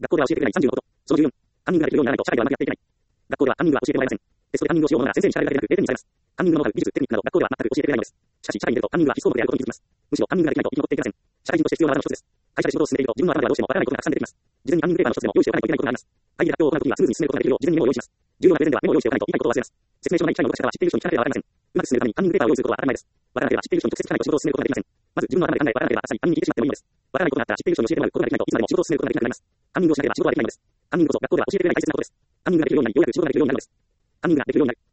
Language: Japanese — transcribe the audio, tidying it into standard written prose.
学校では教えてくれない30のこと。その14、カンニングができるようにならないと社会ではうまくやっていけない。学校ではカンニングは教えてもらえません。テストでカンニングをしようものなら先生に叱られるだけでなく0点にされます。カンニングのノウハウ、技術、テクニックなど学校では全く教えてくれないのです。しかし社会に出るとカンニングは必須項目であることに気づきます。むしろカンニングができないと生き残っていけません。社会人として必要な技の一つです。会社で仕事を進めていると自分の頭ではどうしてもわからないことがたくさん出てきます。事前にカンニングペーパーの一つでも用意しておかないといけないことがあります。会議で発表を行うときにはスムーズに進めることができるよう事前にメモを用意します。重要なプレゼンではメモを用意しておかないと言いたいことを忘れます。説明書のない機械の動かし方は知っている人に聞かなければわかりません。うまく進めるためにカンニングペーパーを用意することは当たり前です。わからなければ知っている人に直接聞かないと仕事を進めることができません。まず自分の頭で考え、わからなければあっさりカンニングに行ってしまってもいいのです。わからないことがあったら知っている人に教えてもらうことができないといつまでも仕事を進めることができなくなります。カンニングをしなければ仕事はできないのです。カンニングこそ学校では教えてくれない大切なことです。カンニングができるようになり、ようやく仕事ができるようになるのです。カンニングができるようになる。